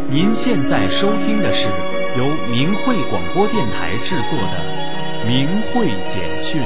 您现在收听的是由明慧广播电台制作的《明慧简讯》。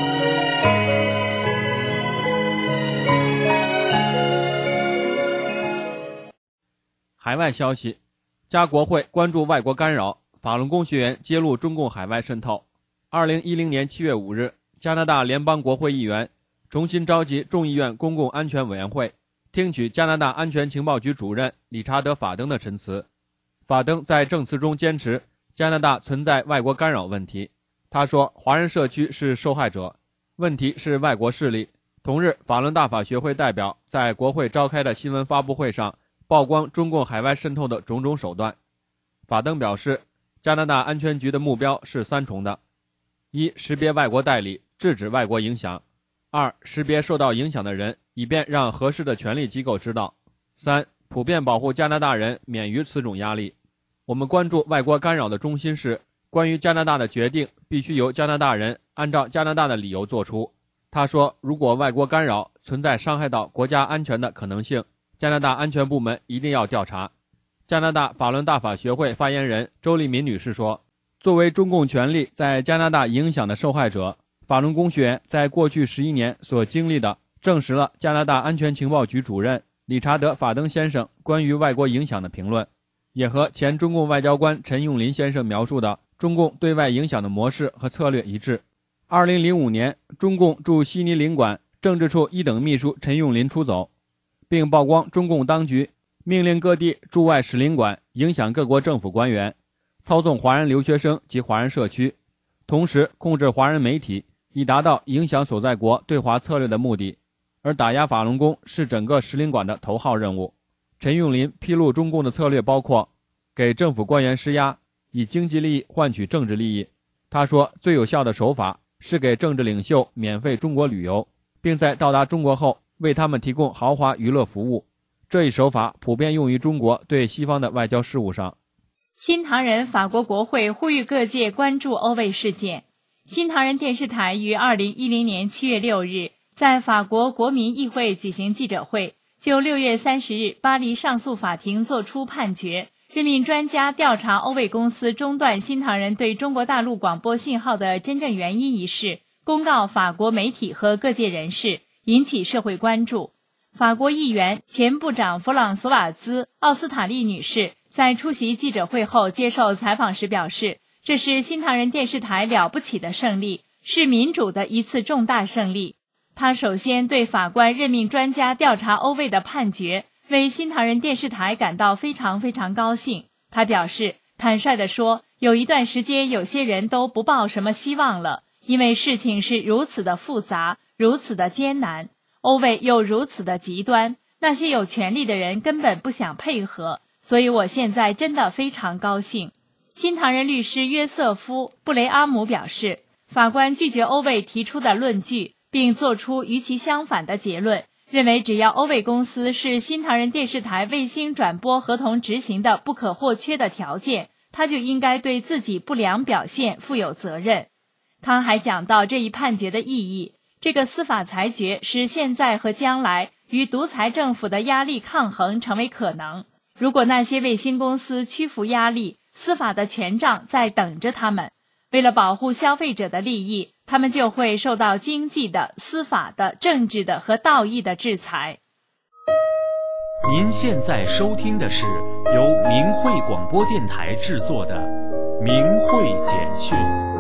海外消息，加国会关注外国干扰，法轮功学员揭露中共海外渗透。2010年7月5日，加拿大联邦国会议员重新召集众议院公共安全委员会，听取加拿大安全情报局主任理查德·法登的陈词。法登在证词中坚持加拿大存在外国干扰问题。他说，华人社区是受害者，问题是外国势力。同日，法轮大法学会代表在国会召开的新闻发布会上曝光中共海外渗透的种种手段。法登表示，加拿大安全局的目标是三重的：一、识别外国代理，制止外国影响；二、识别受到影响的人，以便让合适的权力机构知道；三、普遍保护加拿大人免于此种压力。我们关注外国干扰的中心是，关于加拿大的决定必须由加拿大人按照加拿大的理由做出。他说，如果外国干扰存在伤害到国家安全的可能性，加拿大安全部门一定要调查。加拿大法轮大法学会发言人周丽敏女士说，作为中共权力在加拿大影响的受害者，法轮功学员在过去11年所经历的证实了加拿大安全情报局主任理查德·法登先生关于外国影响的评论，也和前中共外交官陈永林先生描述的中共对外影响的模式和策略一致。2005年，中共驻悉尼领馆政治处一等秘书陈永林出走，并曝光中共当局命令各地驻外使领馆影响各国政府官员，操纵华人留学生及华人社区，同时控制华人媒体，以达到影响所在国对华策略的目的，而打压法轮功是整个使领馆的头号任务。陈永林披露中共的策略包括给政府官员施压，以经济利益换取政治利益。他说，最有效的手法是给政治领袖免费中国旅游，并在到达中国后为他们提供豪华娱乐服务。这一手法普遍用于中国对西方的外交事务上。 新唐人法国国会呼吁各界关注欧卫事件。新唐人电视台于2010年7月6日在法国国民议会举行记者会，就6月30日巴黎上诉法庭作出判决，任命专家调查欧卫公司中断新唐人对中国大陆广播信号的真正原因一事，公告法国媒体和各界人士，引起社会关注。法国议员前部长弗朗索瓦兹·奥斯塔利女士在出席记者会后接受采访时表示，这是新唐人电视台了不起的胜利，是民主的一次重大胜利。她首先对法官任命专家调查欧卫的判决为新唐人电视台感到非常非常高兴。她表示，坦率地说，有一段时间有些人都不抱什么希望了，因为事情是如此的复杂，如此的艰难，欧卫又如此的极端，那些有权力的人根本不想配合，所以我现在真的非常高兴。新唐人律师约瑟夫·布雷阿姆表示，法官拒绝欧卫提出的论据，并作出与其相反的结论，认为只要欧卫公司是新唐人电视台卫星转播合同执行的不可或缺的条件，他就应该对自己不良表现负有责任。他还讲到这一判决的意义，这个司法裁决使现在和将来与独裁政府的压力抗衡成为可能。如果那些卫星公司屈服压力，司法的权杖在等着他们。为了保护消费者的利益，他们就会受到经济的、司法的、政治的和道义的制裁。 您现在收听的是由明慧广播电台制作的《明慧简讯》。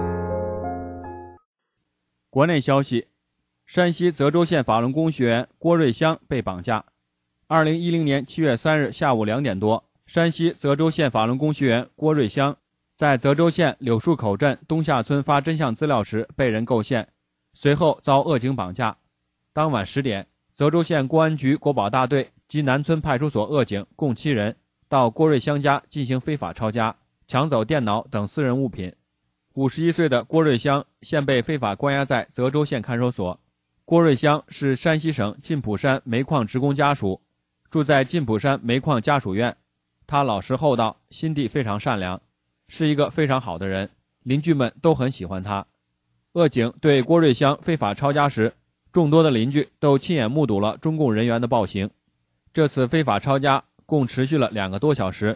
国内消息，山西泽州县法轮功学员郭瑞香被绑架。2010年7月3日下午2点多，山西泽州县法轮功学员郭瑞香在泽州县柳树口镇东下村发真相资料时被人构陷，随后遭恶警绑架。当晚10点，泽州县公安局国保大队及南村派出所恶警共7人到郭瑞香家进行非法抄家，抢走电脑等私人物品。51岁的郭瑞香现被非法关押在泽州县看守所。郭瑞香是山西省晋普山煤矿职工家属，住在晋普山煤矿家属院。他老实厚道，心地非常善良，是一个非常好的人，邻居们都很喜欢他。恶警对郭瑞香非法抄家时，众多的邻居都亲眼目睹了中共人员的暴行。这次非法抄家共持续了2个多小时，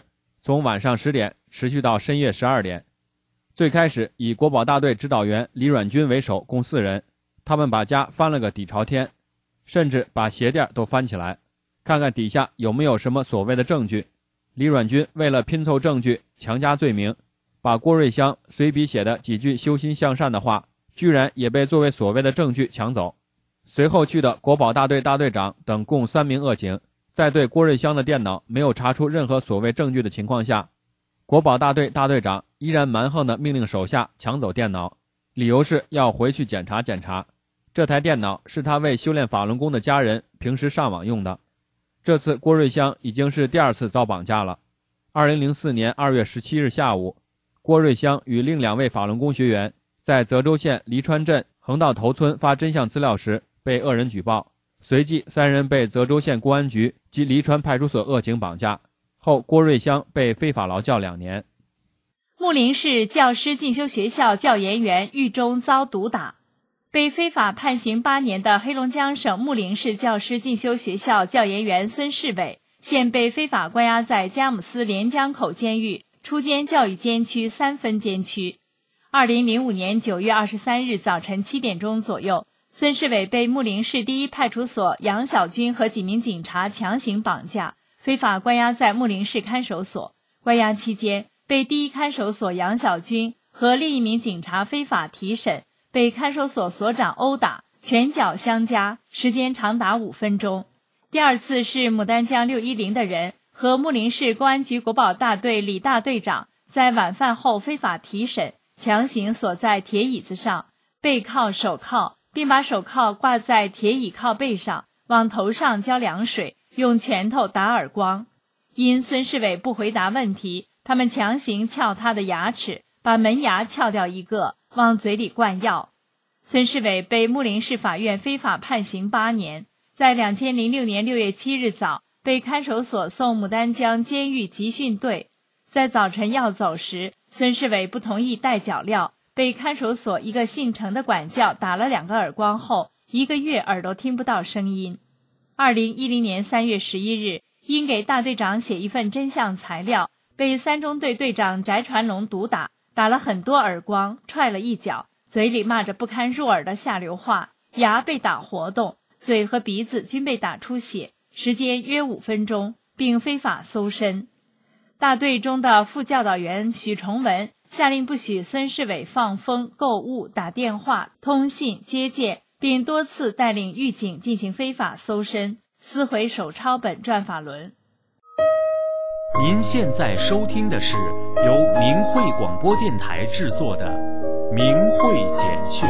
从晚上10点持续到深夜12点。最开始以国保大队指导员李阮军为首，共4人，他们把家翻了个底朝天，甚至把鞋垫都翻起来，看看底下有没有什么所谓的证据。李阮军为了拼凑证据，强加罪名，把郭瑞香随笔写的几句修心向善的话，居然也被作为所谓的证据抢走。随后去的国保大队大队长等共3名恶警，在对郭瑞香的电脑没有查出任何所谓证据的情况下，国保大队大队长依然蛮横地命令手下抢走电脑，理由是要回去检查检查。这台电脑是他为修炼法轮功的家人平时上网用的。这次郭瑞香已经是第2次遭绑架了。2004年2月17日下午，郭瑞香与另2位法轮功学员在泽州县黎川镇横道头村发真相资料时被恶人举报，随即3人被泽州县公安局及黎川派出所恶警绑架，后郭瑞香被非法劳教2年。 木林市教师进修学校教研员狱中遭毒打。被非法判刑8年的黑龙江省木林市教师进修学校教研员孙世伟，现被非法关押在佳木斯连江口监狱初监教育监区3分监区。2005年9月23日早晨7点钟左右，孙世伟被木林市第1派出所杨小军和几名警察强行绑架，非法关押在木林市看守所。关押期间，被第1看守所杨小军和另1名警察非法提审，被看守所所长殴打，拳脚相加，时间长达5分钟。第2次是牡丹江610的人和木林市公安局国保大队李大队长在晚饭后非法提审，强行锁在铁椅子上，背靠手铐，并把手铐挂在铁椅靠背上，往头上浇凉水，用拳头打耳光。因孙世伟不回答问题，他们强行撬他的牙齿，把门牙撬掉1个，往嘴里灌药。孙世伟被木林市法院非法判刑8年，在2006年6月7日早被看守所送牡丹江监狱集训队。在早晨要走时，孙世伟不同意带脚镣，被看守所一个姓程的管教打了2个耳光后，1个月耳朵听不到声音。2010年3月11日，因给大队长写一份真相材料，被3中队队长翟传龙毒打，打了很多耳光，踹了1脚，嘴里骂着不堪入耳的下流话，牙被打活动，嘴和鼻子均被打出血，时间约5分钟，并非法搜身。大队中的副教导员许崇文下令不许孙世伟放风、购物、打电话、通信、接见，并多次带领狱警进行非法搜身，撕毁手抄本转法轮。 您现在收听的是由明慧广播电台制作的《明慧简讯》。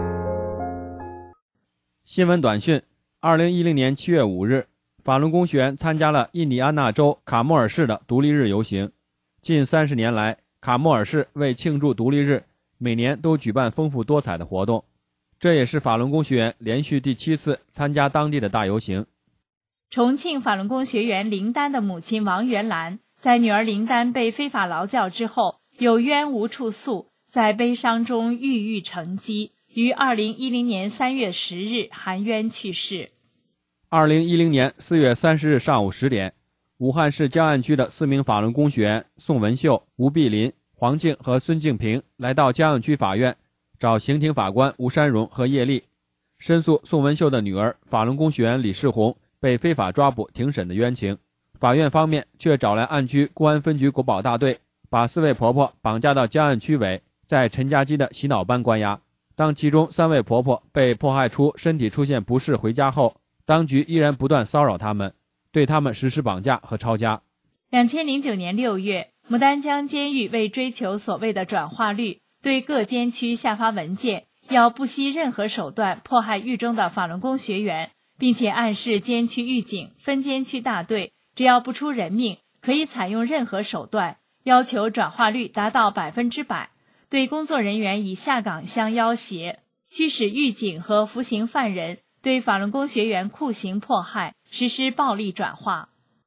新闻短讯：2010年7月5日，法轮功学员参加了印第安纳州卡莫尔市的独立日游行。近30年来，卡莫尔市为庆祝独立日，每年都举办丰富多彩的活动。这也是法轮功学员连续第7次参加当地的大游行。 重庆法轮功学员林丹的母亲王元兰，在女儿林丹被非法劳教之后，有冤无处诉，在悲伤中郁郁成疾，于2010年3月10日含冤去世。 2010年4月30日上午10点，武汉市江岸区的4名法轮功学员宋文秀、吴碧林、黄静和孙静平来到江岸区法院，找刑庭法官吴山荣和叶丽，申诉宋文秀的女儿法轮功学员李世红被非法抓捕庭审的冤情。法院方面却找来岸区公安分局国保大队，把4位婆婆绑架到江岸区委，在陈家基的洗脑班关押。当其中3位婆婆被迫害出身体出现不适回家后，当局依然不断骚扰他们，对他们实施绑架和抄家。 2009年6月，牡丹江监狱为追求所谓的转化率，对各监区下发文件，要不惜任何手段迫害狱中的法轮功学员，并且暗示监区狱警、分监区大队只要不出人命，可以采用任何手段，要求转化率达到100%，对工作人员以下岗相要挟，驱使狱警和服刑犯人对法轮功学员酷刑迫害，实施暴力转化。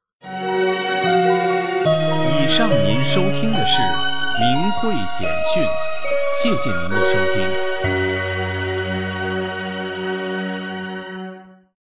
以上您收听的是明慧简讯，谢谢您的收听。